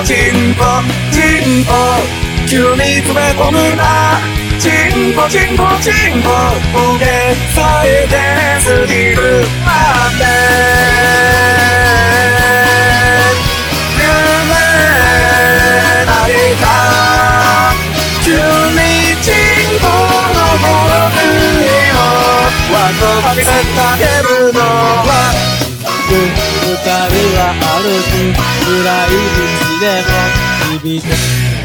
チンポチンポ急に詰め込むなチンポチンポチンポボケさえてすぎるなんで夢ないか急にチンポのボロにをワンとかけてかけるのは二人は歩く暗い道でも響く